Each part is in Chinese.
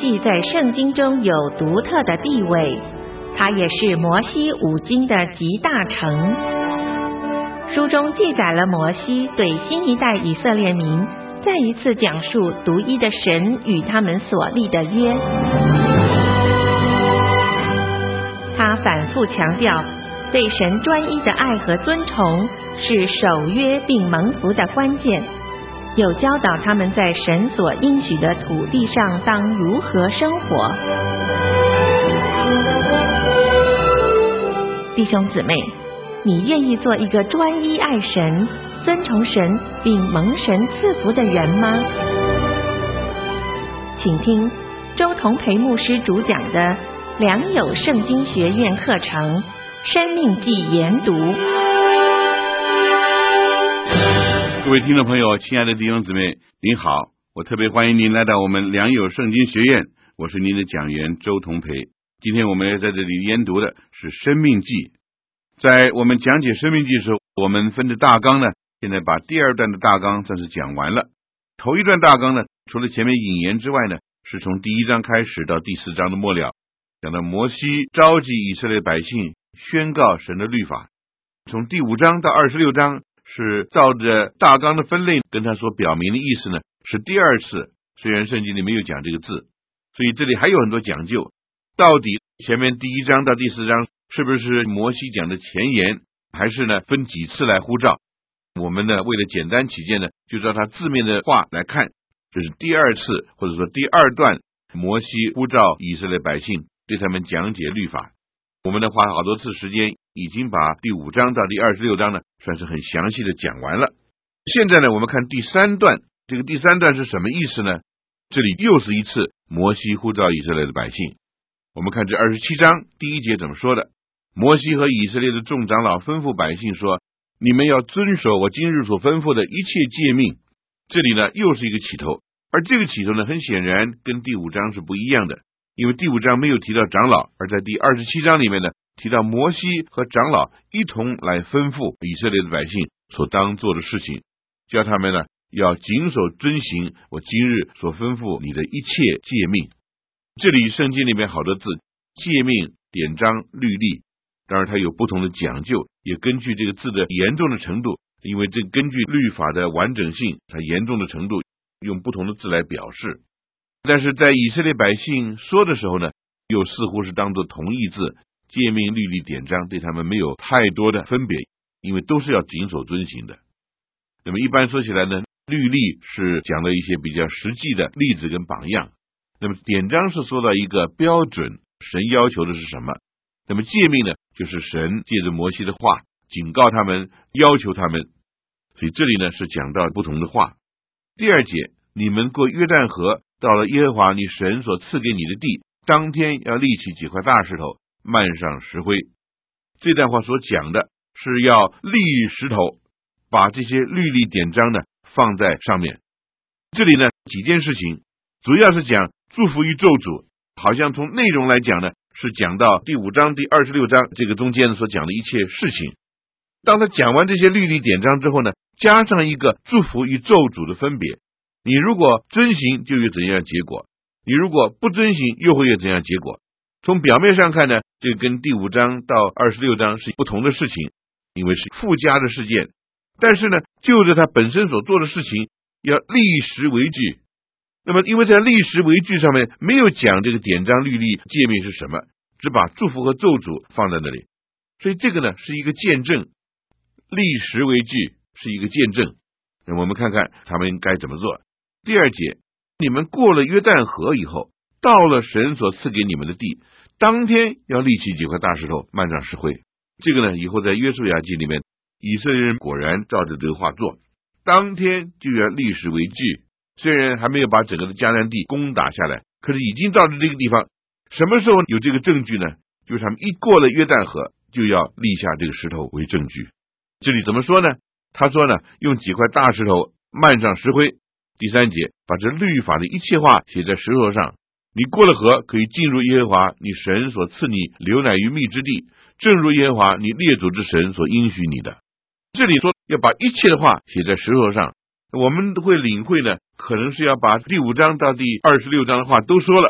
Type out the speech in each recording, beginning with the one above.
记》在圣经中有独特的地位，它也是摩西五经的集大成。书中记载了摩西对新一代以色列民再一次讲述独一的神与他们所立的约。他反复强调，对神专一的爱和尊崇是守约并蒙福的关键，有教导他们在神所应许的土地上当如何生活。弟兄姊妹，你愿意做一个专一爱神、尊崇神并蒙神赐福的人吗？请听周同培牧师主讲的良友圣经学院课程《生命记》研读。 各位听众朋友，亲爱的弟兄姊妹，您好，我特别欢迎您来到我们良友圣经学院，我是您的讲员周同培。今天我们要在这里研读的是《生命记》。在我们讲解《生命记》的时候，我们分的大纲呢，现在把第二段的大纲算是讲完了。头一段大纲呢，除了前面引言之外呢，是从第一章开始到第四章的末了，讲到摩西召集以色列百姓宣告神的律法。从第5章到26章是照着大纲的分类，跟他所表明的意思呢，是第二次，虽然圣经里没有讲这个字，所以这里还有很多讲究。到底前面第1章到第4章是不是摩西讲的前言，还是呢分几次来呼召？我们呢为了简单起见呢，就照他字面的话来看，这是第二次或者说第二段摩西呼召以色列百姓，对他们讲解律法。我们呢花了好多次时间，已经把第5章到第26章呢算是很详细的讲完了。现在呢我们看第3段，这个第3段是什么意思呢？这里又是一次摩西呼召以色列的百姓。我们看这27章第1节怎么说的。摩西和以色列的众长老吩咐百姓说，你们要遵守我今日所吩咐的一切诫命。这里呢又是一个起头，而这个起头呢很显然跟第5章是不一样的，因为第5章没有提到长老，而在第27章里面呢提到摩西和长老一同来吩咐以色列的百姓所当做的事情，叫他们呢要谨守遵行我今日所吩咐你的一切诫命。这里圣经里面好多字，诫命、典章、律例，当然它有不同的讲究，也根据这个字的严重的程度，因为这根据律法的完整性，它严重的程度用不同的字来表示。但是在以色列百姓说的时候呢，又似乎是当作同义字，诫命、律例、典章对他们没有太多的分别，因为都是要谨守遵行的。那么一般说起来呢，律例是讲了一些比较实际的例子跟榜样，那么典章是说到一个标准，神要求的是什么，那么诫命呢就是神借着摩西的话警告他们，要求他们，所以这里呢是讲到不同的话。第2节，你们过约旦河，到了耶和华你神所赐给你的地，当天要立起几块大石头，漫上石灰。这段话所讲的是要立石头，把这些律例典章呢放在上面。这里呢几件事情，主要是讲祝福与咒诅，好像从内容来讲呢是讲到第5章第26章这个中间所讲的一切事情。当他讲完这些律例典章之后呢，加上一个祝福与咒诅的分别，你如果遵行就有怎样结果，你如果不遵行又会有怎样结果。从表面上看呢，这跟第5章到26章是不同的事情，因为是附加的事件，但是呢就着他本身所做的事情要立时为据。那么因为在立时为据上面没有讲这个典章、律例、诫命是什么，只把祝福和咒诅放在那里，所以这个呢是一个见证，立时为据是一个见证。那我们看看他们该怎么做。第2节，你们过了约旦河以后，到了神所赐给你们的地，当天要立起几块大石头，漫上石灰。这个呢以后在约书亚记里面，以色列人果然照着这个话做，当天就要立时为据。虽然还没有把整个的迦南地攻打下来，可是已经到了这个地方。什么时候有这个证据呢？就是他们一过了约旦河，就要立下这个石头为证据。这里怎么说呢？他说呢，用几块大石头漫上石灰。第3节，把这律法的一切话写在石头上，你过了河，可以进入耶和华你神所赐你流奶与蜜之地，正如耶和华你列祖之神所应许你的。这里说要把一切的话写在石头上，我们会领会呢，可能是要把第5章到第26章的话都说了，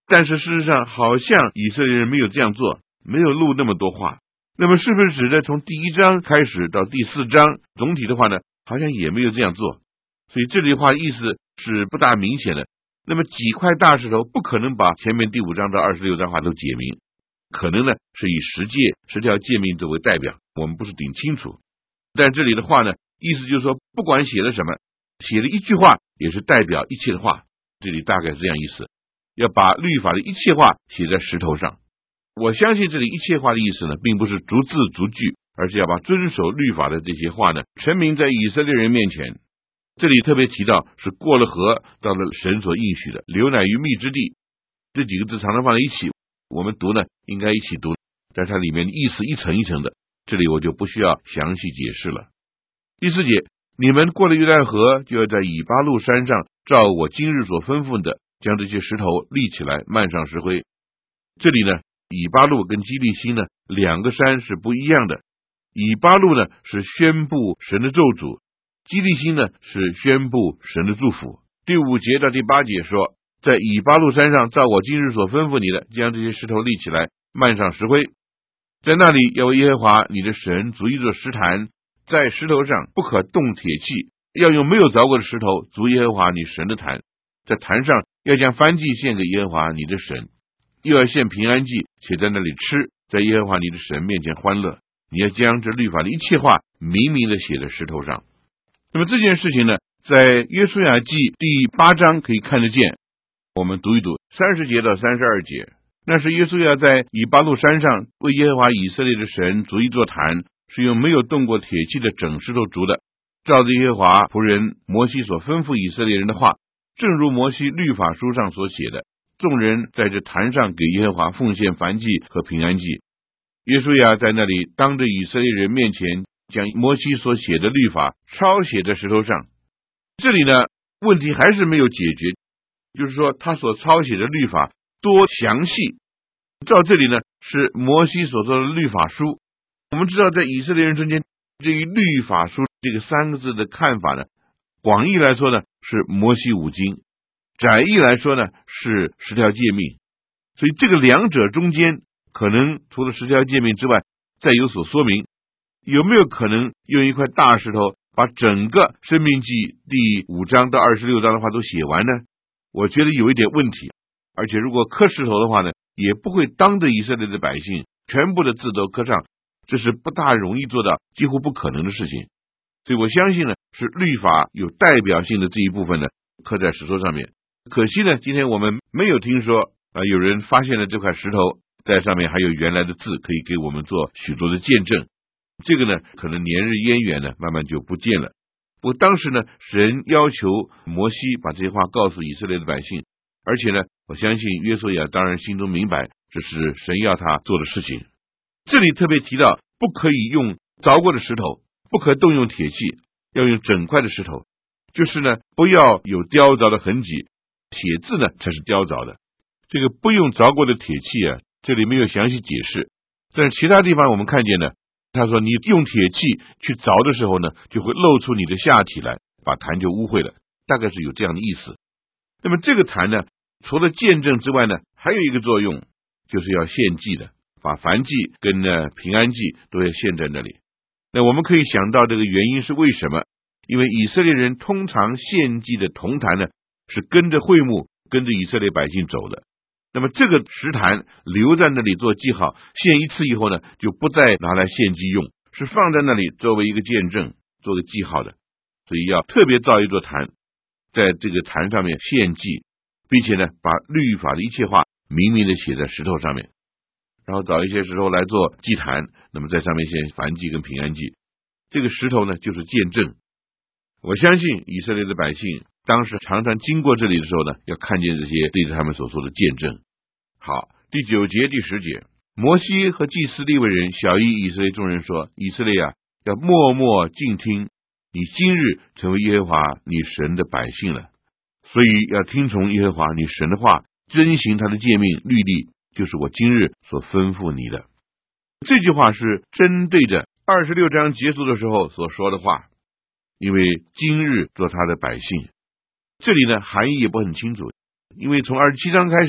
但是事实上好像以色列人没有这样做，没有录那么多话。那么是不是指的从第1章开始到第4章，总体的话呢，好像也没有这样做。所以这里的话意思是不大明显的。那么几块大石头不可能把前面第5章到26章话都解明，可能呢是以10条诫命作为代表，我们不是顶清楚。但这里的话呢，意思就是说，不管写了什么，写了一句话也是代表一切的话，这里大概是这样意思，要把律法的一切话写在石头上。我相信这里一切话的意思呢，并不是逐字逐句，而是要把遵守律法的这些话呢，陈明在以色列人面前。这里特别提到是过了河，到了神所应许的流奶与蜜之地，这几个字常常放在一起，我们读呢应该一起读，但它里面的意思一层一层的，这里我就不需要详细解释了。第4节，你们过了约旦河，就要在以巴路山上照我今日所吩咐的，将这些石头立起来，漫上石灰。这里呢，以巴路跟基利心呢2个山是不一样的。以巴路呢是宣布神的咒诅，基利心呢是宣布神的祝福。第5节到第8节说，在以巴路山上照我今日所吩咐你的，将这些石头立起来，漫上石灰。在那里要为耶和华你的神筑一座石坛，在石头上不可动铁器，要用没有凿过的石头筑耶和华你神的坛。在坛上要将燔祭献给耶和华你的神，又要献平安祭，且在那里吃，在耶和华你的神面前欢乐。你要将这律法的一切话明明的写在石头上。那么这件事情呢，在约书亚记第8章可以看得见。我们读一读30节到32节。那是约书亚在以巴路山上为耶和华以色列的神筑一座坛，是用没有动过铁器的整石头筑的，照着耶和华仆人摩西所吩咐以色列人的话，正如摩西律法书上所写的，众人在这坛上给耶和华奉献燔祭和平安祭。约书亚在那里当着以色列人面前，将摩西所写的律法抄写在石头上。这里呢，问题还是没有解决，就是说他所抄写的律法多详细。照这里呢，是摩西所做的律法书。我们知道在以色列人中间，对于律法书这个3个字的看法呢，广义来说呢是摩西5经，窄义来说呢是10条诫命。所以这个2者中间，可能除了10条诫命之外再有所说明。有没有可能用一块大石头把整个申命记第5章到26章的话都写完呢？我觉得有一点问题。而且如果刻石头的话呢，也不会当着以色列的百姓全部的字都刻上，这是不大容易做到，几乎不可能的事情。所以我相信呢，是律法有代表性的这一部分呢刻在石头上面。可惜呢，今天我们没有听说有人发现了这块石头，在上面还有原来的字，可以给我们做许多的见证。这个呢，可能年日渊源呢，慢慢就不见了。不过当时呢，神要求摩西把这些话告诉以色列的百姓，而且呢，我相信约书亚当然心中明白，这是神要他做的事情。这里特别提到，不可以用凿过的石头，不可动用铁器，要用整块的石头，就是呢，不要有雕凿的痕迹，铁字呢才是雕凿的。这个不用凿过的铁器啊，这里没有详细解释，但是其他地方我们看见呢，他说你用铁器去凿的时候呢，就会露出你的下体来，把坛就污秽了，大概是有这样的意思。那么这个坛呢，除了见证之外呢，还有一个作用，就是要献祭的，把燔祭跟平安祭都要献在那里。那我们可以想到这个原因是为什么？因为以色列人通常献祭的铜坛呢，是跟着会幕，跟着以色列百姓走的。那么这个石坛留在那里做记号，献一次以后呢，就不再拿来献祭用，是放在那里作为一个见证，做个记号的。所以要特别造一座坛，在这个坛上面献祭，并且呢，把律法的一切话明明的写在石头上面，然后找一些石头来做祭坛，那么在上面献燔祭跟平安祭。这个石头呢，就是见证。我相信以色列的百姓当时常常经过这里的时候呢，要看见这些对着他们所做的见证。好，第9节第10节，摩西和祭司利未人晓谕以色列众人说，以色列啊，要默默静听，你今日成为耶和华你神的百姓了，所以要听从耶和华你神的话，遵行他的诫命律例，就是我今日所吩咐你的。这句话是针对着26章结束的时候所说的话，因为今日做他的百姓。这里呢，含义也不很清楚，因为从27章开始呢，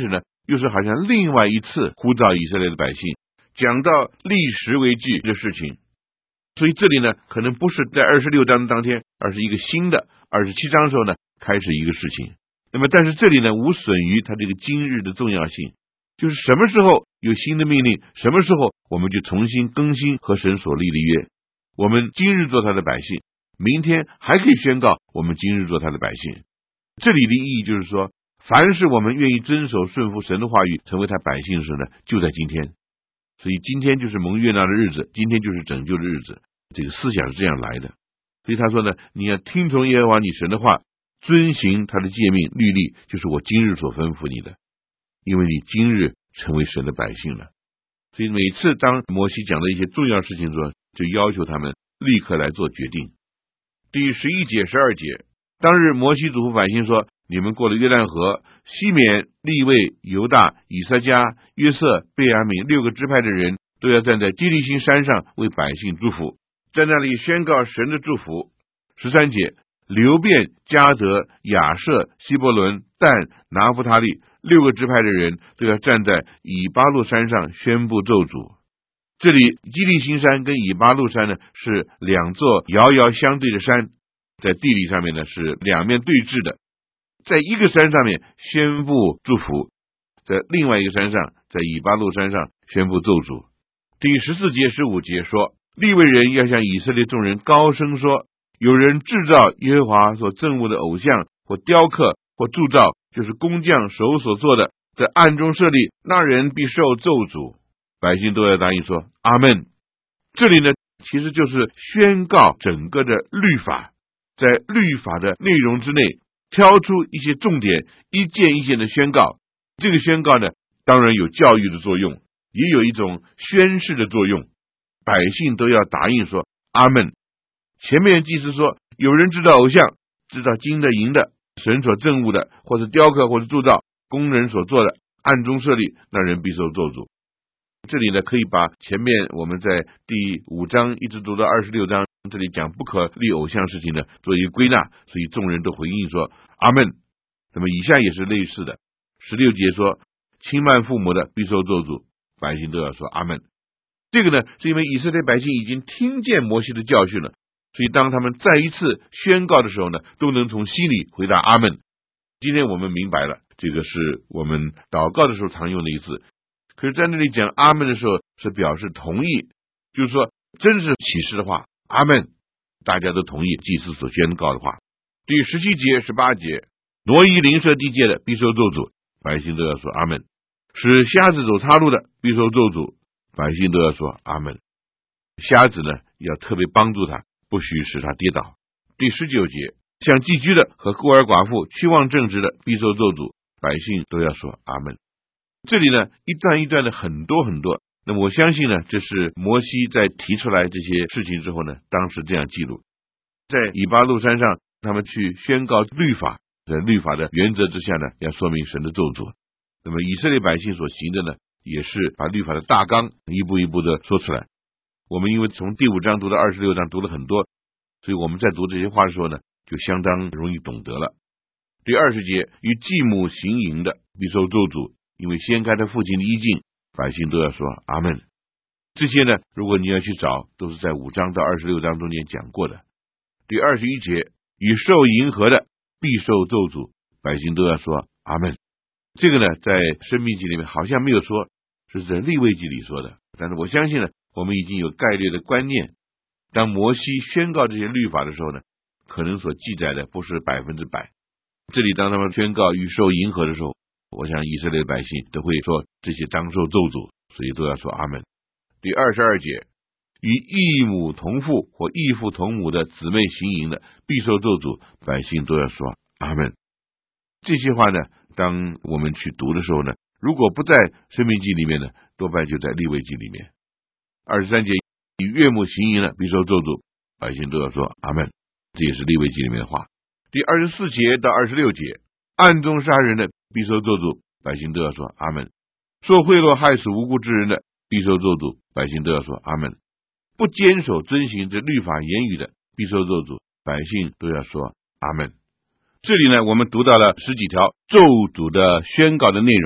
又是好像另外一次呼召以色列的百姓，讲到历史为据的事情。所以这里呢，可能不是在26章当天，而是一个新的27章的时候呢，开始一个事情。那么但是这里呢，无损于它这个今日的重要性，就是什么时候有新的命令，什么时候我们就重新更新和神所立的约。我们今日做他的百姓，明天还可以宣告我们今日做他的百姓。这里的意义就是说，凡是我们愿意遵守顺服神的话语，成为他百姓的时候呢，就在今天。所以今天就是蒙悦纳的日子，今天就是拯救的日子，这个思想是这样来的。所以他说呢，你要听从耶和华你神的话，遵行他的诫命律例，就是我今日所吩咐你的，因为你今日成为神的百姓了。所以每次当摩西讲的一些重要事情的时候，就要求他们立刻来做决定。第11节、12节，当日摩西嘱咐百姓说，你们过了约旦河，西缅、利未、犹大、以撒迦、约瑟、贝雅悯6个支派的人，都要站在基利心山上为百姓祝福，在那里宣告神的祝福。13节，流便、迦得、亚设、希伯伦、但、拿弗他利6个支派的人都要站在以巴路山上宣布咒诅。这里基利心山跟以巴路山呢，是2座遥遥相对的山，在地理上面呢是两面对峙的，在一个山上面宣布祝福，在另外一个山上，在以巴路山上宣布咒诅。第14节、15节说，利未人要向以色列众人高声说，有人制造耶和华所憎恶的偶像或雕刻或铸造，就是工匠手所做的，在暗中设立，那人必受咒诅。百姓都要答应说阿们。这里呢，其实就是宣告整个的律法，在律法的内容之内挑出一些重点，一件一件的宣告。这个宣告呢，当然有教育的作用，也有一种宣示的作用。百姓都要答应说阿们。前面祭司说，有人制造偶像，制造金的、银的，神所憎恶的，或者雕刻，或者铸造，工人所做的，暗中设立，那人必受咒诅。这里呢，可以把前面我们在第5章一直读到26章，这里讲不可立偶像事情呢，做一个归纳，所以众人都回应说阿们。那么以下也是类似的。16节说，轻慢父母的必受咒诅，百姓都要说阿们。这个呢，是因为以色列百姓已经听见摩西的教训了，所以当他们再一次宣告的时候呢，都能从心里回答阿们。今天我们明白了，这个是我们祷告的时候常用的一字。可是在那里讲阿们的时候，是表示同意，就是说真是启示的话，阿们，大家都同意祭司所宣告的话。第17节、18节，挪移邻舍地界的必受咒诅，百姓都要说阿们。使瞎子走岔路的必受咒诅，百姓都要说阿们。瞎子呢，要特别帮助他，不许使他跌倒。第19节，像寄居的和孤儿寡妇、屈望正直的必受咒诅，百姓都要说阿们。这里呢，一段一段的很多很多。那么我相信呢，这是摩西在提出来这些事情之后呢，当时这样记录。在以巴路山上，他们去宣告律法，在律法的原则之下呢，要说明神的咒诅。那么以色列百姓所行的呢，也是把律法的大纲一步一步的说出来。我们因为从第5章读到26章读了很多，所以我们在读这些话的时候呢，就相当容易懂得了。第20节，与继母行淫的必受咒诅，因为掀开他父亲的衣襟，百姓都要说阿们。这些呢，如果你要去找，都是在5章到26章中间讲过的。第21节，与受淫和的必受咒诅，百姓都要说阿们。这个呢，在申命记里面好像没有说，是在利未记里说的，但是我相信呢，我们已经有概略的观念。当摩西宣告这些律法的时候呢，可能所记载的不是100%。这里当他们宣告与受淫和的时候，我想以色列的百姓都会说这些当受咒诅，所以都要说阿们。第22节，与异母同父或异父同母的姊妹行淫的必受咒诅，百姓都要说阿们。这些话呢，当我们去读的时候呢，如果不在申命记里面呢，多半就在利未记里面。23节，与岳母行淫的必受咒诅，百姓都要说阿们。这也是利未记里面的话。第24节到26节，暗中杀人的必受咒诅，百姓都要说阿们。受贿赂害死无辜之人的必受咒诅，百姓都要说阿们。不坚守遵行这律法言语的必受咒诅，百姓都要说阿们。这里呢，我们读到了10几条咒诅的宣告的内容。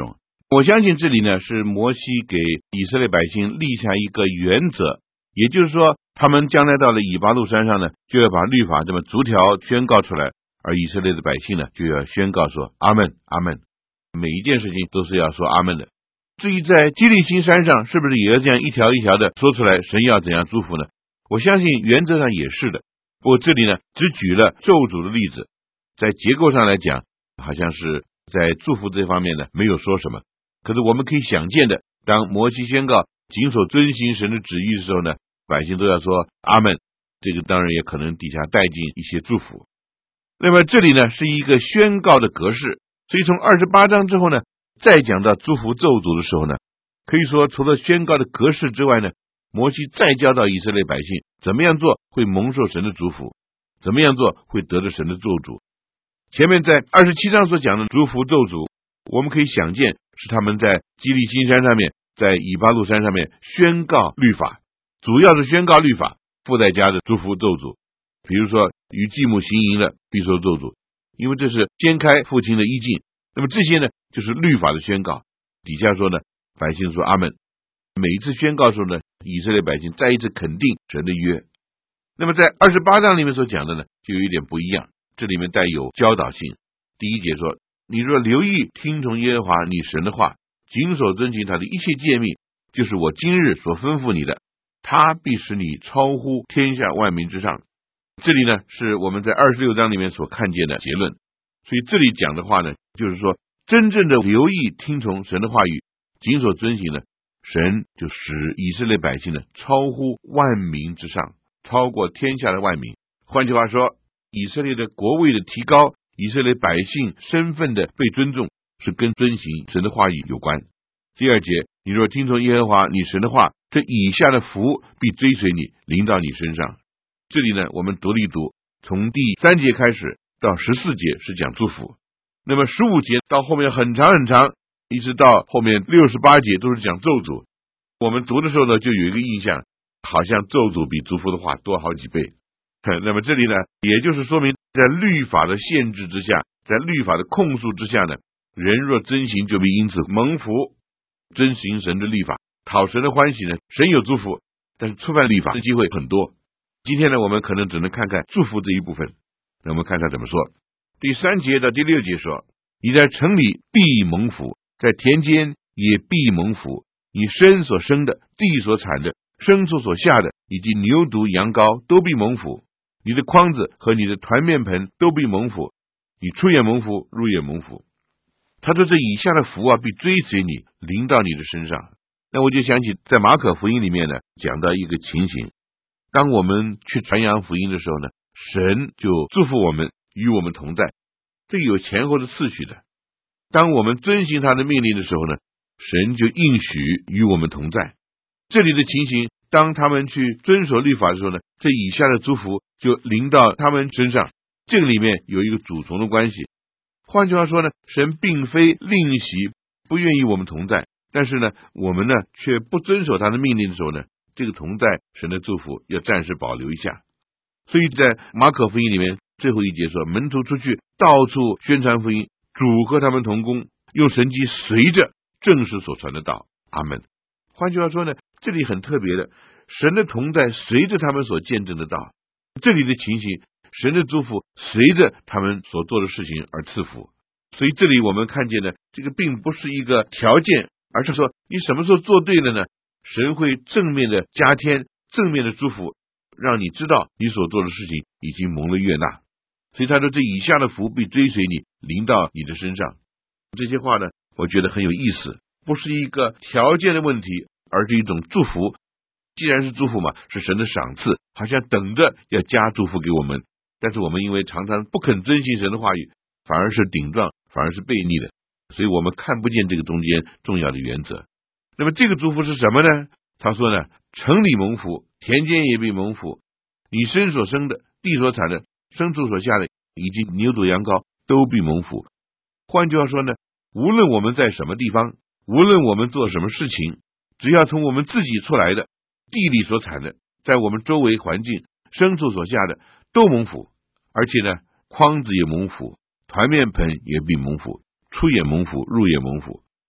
我相信这里呢是摩西给以色列百姓立下一个原则，也就是说他们将来到了以巴路山上呢，就要把律法这么逐条宣告出来，而以色列的百姓呢就要宣告说阿们阿们，每一件事情都是要说阿们的。至于在基利心山上是不是也要这样一条一条的说出来神要怎样祝福呢？我相信原则上也是的，不过这里呢只举了咒诅的例子，在结构上来讲好像是在祝福这方面呢没有说什么。可是我们可以想见的，当摩西宣告谨守遵行神的旨意的时候呢，百姓都要说阿们，这个当然也可能底下带进一些祝福。那么这里呢是一个宣告的格式，所以从28章之后呢，再讲到祝福咒诅的时候呢，可以说除了宣告的格式之外呢，摩西再教导以色列百姓怎么样做会蒙受神的祝福，怎么样做会得着神的咒诅。前面在27章所讲的祝福咒诅，我们可以想见是他们在基利心山上面，在以巴路山上面宣告律法，主要是宣告律法，附带加的祝福咒诅。比如说与继母行淫的必受咒诅，因为这是掀开父亲的衣襟。那么这些呢就是律法的宣告，底下说呢百姓说阿们。每一次宣告的时候呢，以色列百姓再一次肯定神的约。那么在28章里面所讲的呢就有一点不一样，这里面带有教导性。第一节说，你若留意听从耶和华你神的话，谨守遵行他的一切诫命，就是我今日所吩咐你的，他必使你超乎天下万民之上。这里呢是我们在26章里面所看见的结论。所以这里讲的话呢，就是说真正的留意听从神的话语，谨守遵行呢，神就使以色列百姓呢超乎万民之上，超过天下的万民。换句话说，以色列的国位的提高，以色列百姓身份的被尊重，是跟遵行神的话语有关。第二节，你若听从耶和华你神的话，这以下的福必追随你，临到你身上。这里呢我们读了一读，从第3节开始到14节是讲祝福，那么15节到后面很长很长，一直到后面68节都是讲咒诅。我们读的时候呢就有一个印象，好像咒诅比祝福的话多好几倍。那么这里呢也就是说明，在律法的限制之下，在律法的控诉之下呢，人若遵行就必因此蒙福。遵行神的律法，讨神的欢喜呢，神有祝福，但是触犯律法的机会很多。今天呢我们可能只能看看祝福这一部分。那我们看看怎么说。第3节到第6节说，你在城里必蒙福，在田间也必蒙福，你身所生的，地所产的，牲畜所下的，以及牛犊羊羔都必蒙福，你的筐子和你的团面盆都必蒙福，你出也蒙福，入也蒙福。他说这以下的福啊必追随你，临到你的身上。那我就想起在马可福音里面呢讲到一个情形，当我们去传扬福音的时候呢，神就祝福我们，与我们同在，这有前后的次序的。当我们遵行他的命令的时候呢，神就应许与我们同在。这里的情形，当他们去遵守律法的时候呢，这以下的祝福就临到他们身上。这个里面有一个主从的关系。换句话说呢，神并非吝惜不愿意我们同在，但是呢我们呢却不遵守他的命令的时候呢，这个同在神的祝福要暂时保留一下。所以在马可福音里面最后一节说，门徒出去到处宣传福音，主和他们同工，用神迹随着正是所传的道。阿们。换句话说呢，这里很特别的，神的同在随着他们所见证的道。这里的情形，神的祝福随着他们所做的事情而赐福。所以这里我们看见呢，这个并不是一个条件，而是说你什么时候做对了呢，神会正面的加添，正面的祝福，让你知道你所做的事情已经蒙了悦纳。所以他说这以下的福必追随你，临到你的身上。这些话呢我觉得很有意思，不是一个条件的问题，而是一种祝福。既然是祝福嘛，是神的赏赐，好像等着要加祝福给我们。但是我们因为常常不肯遵行神的话语，反而是顶撞，反而是悖逆的，所以我们看不见这个中间重要的原则。那么这个祝福是什么呢？他说呢，城里蒙福，田间也必蒙福，你身所生的，地所产的，牲畜所下的，以及牛犊羊羔都必蒙福。换句话说呢，无论我们在什么地方，无论我们做什么事情，只要从我们自己出来的，地里所产的，在我们周围环境，牲畜所下的都蒙福。而且呢，筐子也蒙福，团面盆也必蒙福，出也蒙福，入也蒙福。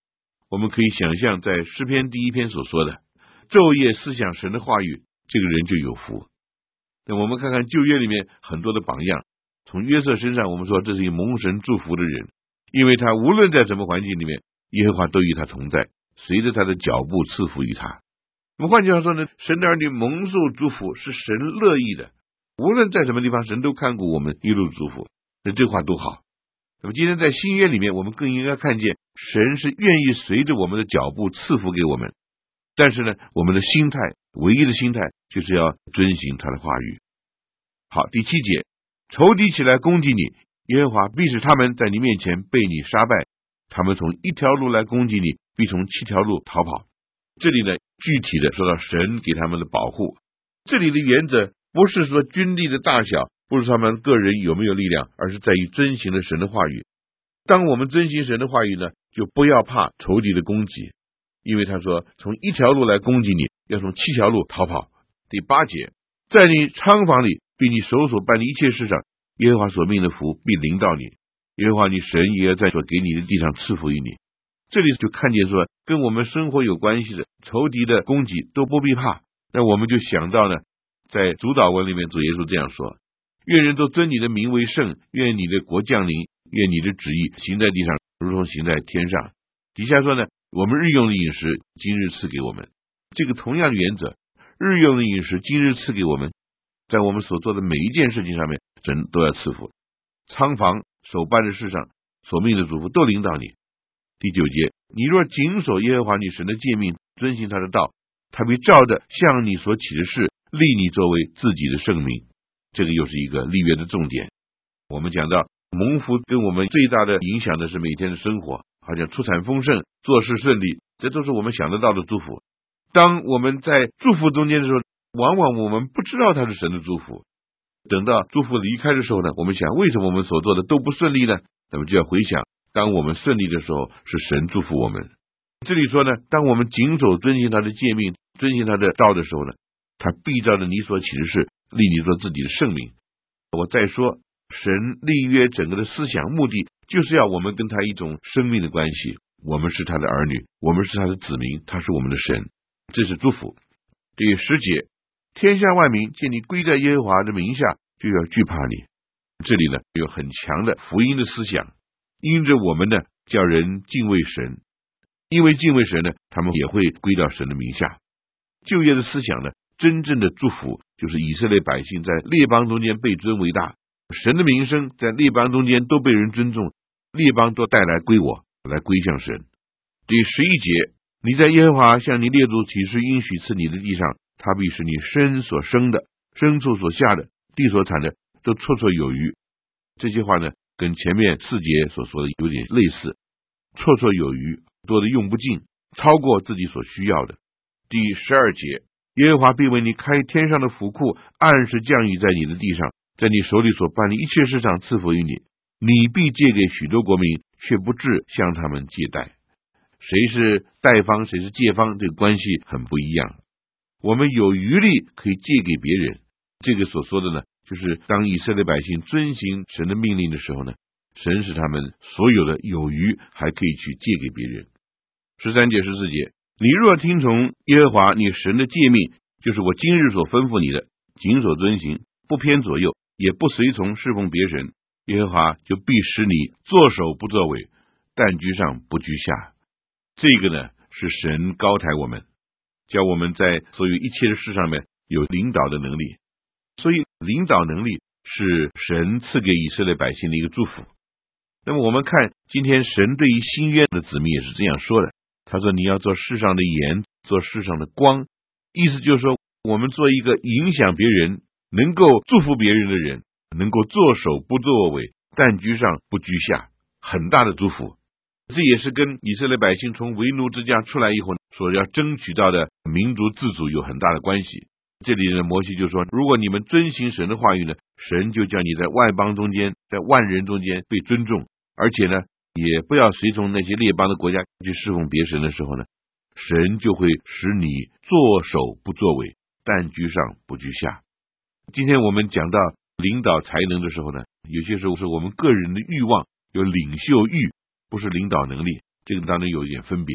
我们可以想象在诗篇第1篇所说的，昼夜思想神的话语，这个人就有福。那我们看看旧约里面很多的榜样，从约瑟身上我们说这是一个蒙神祝福的人，因为他无论在什么环境里面，耶和华都与他同在，随着他的脚步赐福于他。那么换句话说呢，神的儿女蒙受祝福是神乐意的，无论在什么地方，神都看顾我们，一路祝福。那这话都好。那么今天在新约里面，我们更应该看见神是愿意随着我们的脚步赐福给我们，但是呢，我们的心态，唯一的心态就是要遵行他的话语。好，第7节，仇敌起来攻击你，耶和华必使他们在你面前被你杀败，他们从一条路来攻击你，必从7条路逃跑。这里呢，具体的说到神给他们的保护。这里的原则不是说军力的大小，不是他们个人有没有力量，而是在于遵行了神的话语。当我们遵行神的话语呢，就不要怕仇敌的攻击，因为他说从一条路来攻击你，要从7条路逃跑。第8节，在你仓房里，并你手所办的一切事上，耶和华所命的福必临到你，耶和华你神也要在所给你的地上赐福于你。这里就看见说跟我们生活有关系的仇敌的攻击都不必怕。那我们就想到呢，在主祷文里面主耶稣这样说，愿人都尊你的名为圣，愿你的国降临，愿你的旨意行在地上如同行在天上。底下说呢，我们日用的饮食今日赐给我们。这个同样的原则，日用的饮食今日赐给我们，在我们所做的每一件事情上面，神都要赐福。仓房手办的事上所命的嘱咐都领导你。第9节，你若谨守耶和华你神的诫命，遵行他的道，他必照着向你所起的事立你作为自己的圣名。这个又是一个立约的重点。我们讲到蒙福跟我们最大的影响的是每天的生活，好像出产丰盛，做事顺利，这都是我们想得到的祝福。当我们在祝福中间的时候，往往我们不知道它是神的祝福。等到祝福离开的时候呢，我们想为什么我们所做的都不顺利呢？那么就要回想，当我们顺利的时候，是神祝福我们。这里说呢，当我们谨守遵行他的诫命，遵行他的道的时候呢，他必照着你所起的事立你做自己的圣名。我再说，神立约整个的思想目的就是要我们跟他一种生命的关系，我们是他的儿女，我们是他的子民，他是我们的神，这是祝福。第10节，天下万民见你归在耶和华的名下，就要惧怕你。这里呢有很强的福音的思想，因着我们呢叫人敬畏神，因为敬畏神呢，他们也会归到神的名下。旧约的思想呢，真正的祝福就是以色列百姓在列邦中间被尊为大，神的名声在列邦中间都被人尊重，列邦都带来归我，来归向神。第11节，你在耶和华向你列祖起誓应许赐你的地上，他必使你身所生的、牲畜所下的、地所产的都绰绰有余。这些话呢，跟前面4节所说的有点类似，绰绰有余，多的用不尽，超过自己所需要的。第12节，耶和华必为你开天上的府库，按时降雨在你的地上，在你手里所办的一切事上赐福于你，你必借给许多国民，却不至向他们借贷。谁是贷方，谁是借方，这个关系很不一样。我们有余力可以借给别人，这个所说的呢，就是当以色列百姓遵行神的命令的时候呢，神使他们所有的有余还可以去借给别人。13节14节，你若听从耶和华你神的诫命，就是我今日所吩咐你的，谨守遵行，不偏左右，也不随从侍奉别神，耶和华就必使你作首不作尾，但居上不居下。这个呢，是神高抬我们，叫我们在所有一切的事上面有领导的能力。所以领导能力是神赐给以色列百姓的一个祝福。那么我们看今天神对于新约的子民也是这样说的，他说你要做世上的盐，做世上的光，意思就是说我们做一个影响别人，能够祝福别人的人，能够作首不作尾，但居上不居下，很大的祝福。这也是跟以色列百姓从为奴之家出来以后所要争取到的民族自主有很大的关系。这里的摩西就说，如果你们遵行神的话语呢，神就叫你在外邦中间，在万人中间被尊重，而且呢也不要随从那些列邦的国家去侍奉别神的时候呢，神就会使你作首不作尾，但居上不居下。今天我们讲到领导才能的时候呢，有些时候是我们个人的欲望，有领袖欲，不是领导能力，这个当然有一点分别。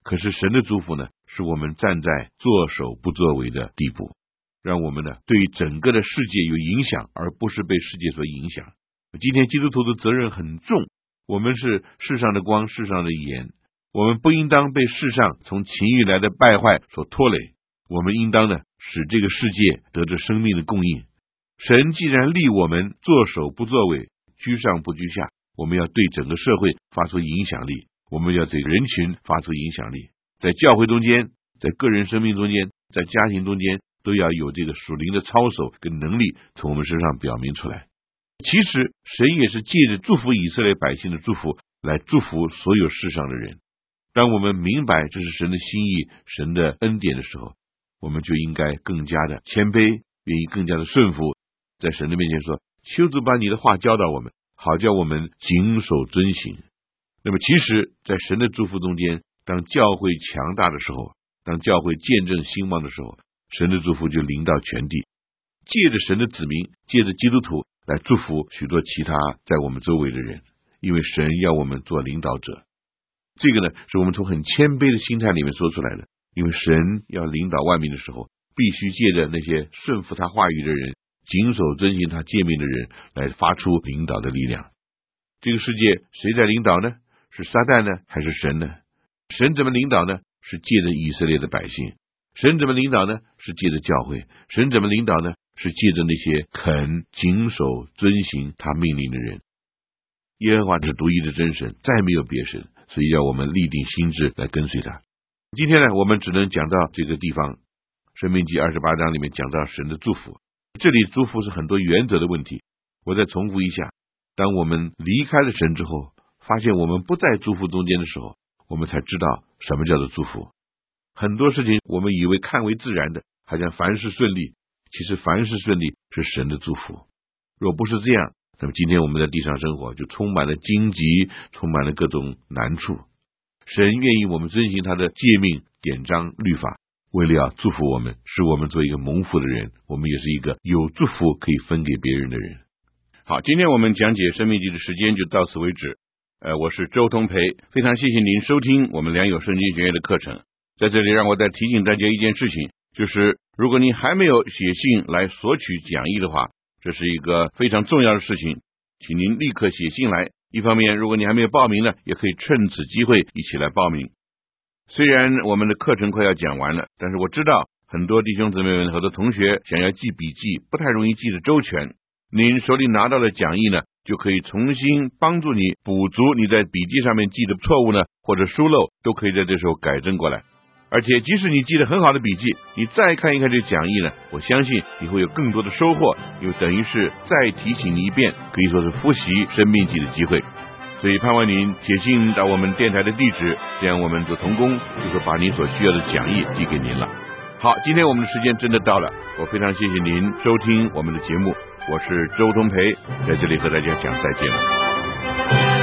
可是神的祝福呢，是我们站在作首不作为的地步，让我们呢对整个的世界有影响，而不是被世界所影响。今天基督徒的责任很重，我们是世上的光，世上的盐，我们不应当被世上从情欲来的败坏所拖累，我们应当呢使这个世界得着生命的供应。神既然立我们作首不作为，居上不居下，我们要对整个社会发出影响力，我们要对人群发出影响力，在教会中间，在个人生命中间，在家庭中间，都要有这个属灵的操守跟能力从我们身上表明出来。其实神也是借着祝福以色列百姓的祝福来祝福所有世上的人。当我们明白这是神的心意，神的恩典的时候，我们就应该更加的谦卑，愿意更加的顺服，在神的面前说，求主把你的话教导我们，好叫我们谨守遵行。那么其实在神的祝福中间，当教会强大的时候，当教会见证兴旺的时候，神的祝福就临到全地，借着神的子民，借着基督徒来祝福许多其他在我们周围的人，因为神要我们做领导者。这个呢是我们从很谦卑的心态里面说出来的，因为神要领导万民的时候，必须借着那些顺服他话语的人，谨守遵行他诫命的人，来发出领导的力量。这个世界谁在领导呢？是撒旦呢，还是神呢？神怎么领导呢？是借着以色列的百姓。神怎么领导呢？是借着教会。神怎么领导呢？是借着那些肯谨守遵行他命令的人。耶和华是独一的真神，再没有别神，所以要我们立定心志来跟随他。今天呢，我们只能讲到这个地方。申命记28章里面讲到神的祝福，这里祝福是很多原则的问题。我再重复一下，当我们离开了神之后，发现我们不在祝福中间的时候，我们才知道什么叫做祝福。很多事情我们以为看为自然的，好像凡事顺利，其实凡事顺利是神的祝福。若不是这样，那么今天我们在地上生活就充满了荆棘，充满了各种难处。神愿意我们遵行他的诫命、典章、律法，为了要祝福我们，使我们做一个蒙福的人，我们也是一个有祝福可以分给别人的人。好，今天我们讲解申命记的时间就到此为止。我是周同培，非常谢谢您收听我们良友圣经学院的课程。在这里让我再提醒大家一件事情，就是如果您还没有写信来索取讲义的话，这是一个非常重要的事情，请您立刻写信来。一方面，如果你还没有报名呢，也可以趁此机会一起来报名。虽然我们的课程快要讲完了，但是我知道很多弟兄姊妹们、很多同学想要记笔记，不太容易记得周全。您手里拿到的讲义呢，就可以重新帮助你补足你在笔记上面记的错误呢，或者疏漏，都可以在这时候改正过来。而且即使你记得很好的笔记，你再看一看这讲义呢，我相信你会有更多的收获，因为等于是再提醒你一遍，可以说是复习申命记的机会。所以盼望您写信到我们电台的地址，这样我们做同工，就是把你所需要的讲义寄给您了。好，今天我们的时间真的到了，我非常谢谢您收听我们的节目，我是周同培，在这里和大家讲再见了。